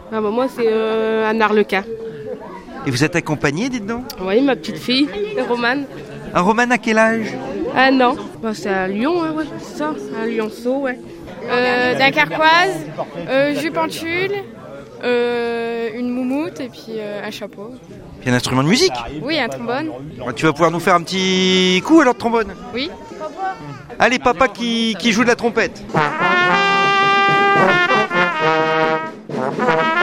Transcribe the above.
Ah bah moi c'est Anne Arlequin. Et vous êtes accompagnée, dites donc? Oui, ma petite fille, Romane. Un Romane à quel âge? Ah non, bah, c'est à Lyon, ouais, c'est ça, un lionceau, ouais. D'un carquoise, jupe en tulle, une moumoute et puis un chapeau. Puis un instrument de musique? Oui, un trombone. Tu vas pouvoir nous faire un petit coup alors de trombone? Oui. Allez, papa qui joue de la trompette.